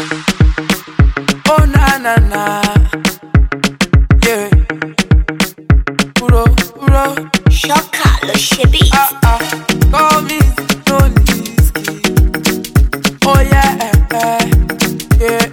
Oh na na na, yeah. Uro, uro, Shocker, le chébi. call me Nolisky. Oh yeah, yeah,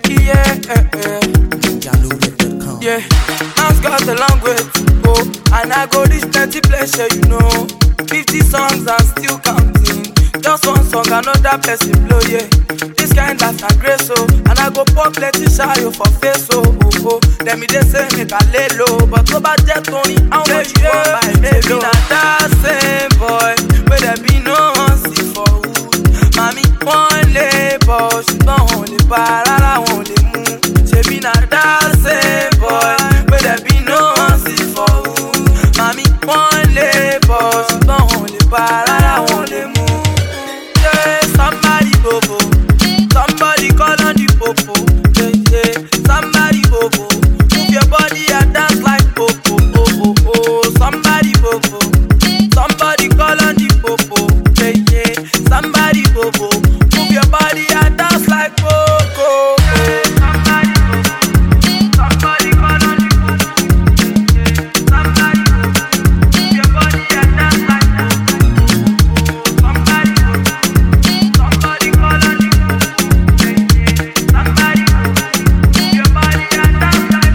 yeah. Man's got a long way to go, and I go this 30 pleasure, you know. 50 songs and still counting. Just one song, another person blow, yeah. This kind life na grace, oh. And I go pop plenty shayo for face, oh, oh, oh. Then me they say make I lay low, but go back jet Tony, how much you want my mellow? Not that same boy, where there be no one see for wood. Mommy one label, she don't hold it, but I won't let move. She be not that same boy, where there be no one see for wood. Mommy one label, she don't hold it, but I won't let move. Somebody bobo, somebody call on the popo. Yeah, yeah. Somebody bobo, move your body and dance like popo. Oh, oh, oh. Somebody bobo, somebody call on the popo. Yeah, yeah. Somebody bobo, move your body and dance like popo. Yeah. Somebody bobo, somebody call on the popo. Yeah, yeah. Somebody bobo, move your body and dance like popo. Somebody bobo. Somebody call on you, somebody move your body and dance like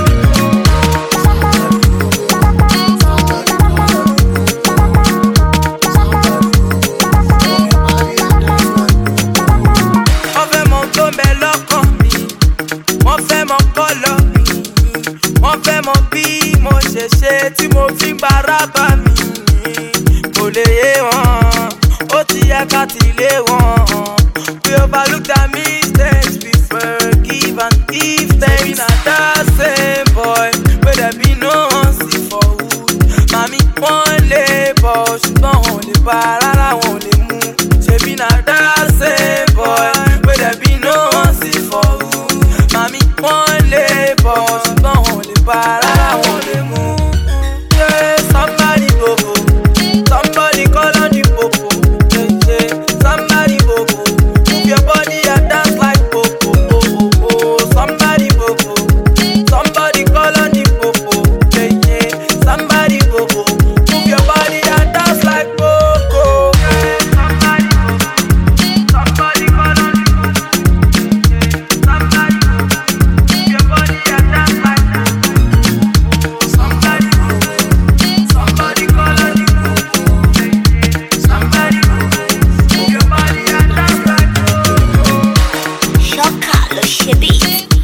Wọ́n fẹ́ mọ tó ń bẹ lọ́kàn mi, wọ́n fẹ́ mọ kọ́lọ̀ mi, wọ́n fẹ́ mọ bí mo ṣe ṣe tí mo fi ń gbára bá mi. Kò lè yé wọn, ó ti yẹ ká ti lé wọn. We overlook their mistakes, we forgive and give thanks. Not that same boy, where there be no one see for wood. Mami one label, ṣùgbọ́n wọn lè bá rárá wọn lè mú. Ṣebí not that same boy, where there be no one see for wood. Mami one label, ṣùgbọ́n wọn lè bá rárá wọn lè mú. Yeah, somebody bobo, somebody call on the popo. Yeah, yeah. Somebody bobo, move your body and dance like popo. Oh, oh, oh. Somebody bobo, somebody call on the popo. Yeah, yeah. Somebody bobo, move your body and dance like popo. Yeah. Somebody bobo, somebody call on the popo. Yeah. Somebody bobo, move your body and dance like popo. Somebody bobo, somebody call on the popo. Yeah, yeah. Somebody bobo, move your body and dance like popo. Shocker, le chébi.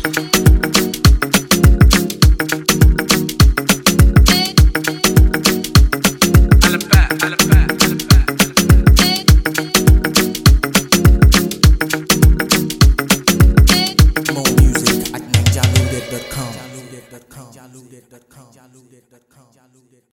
More music at NineJaLoaded.com.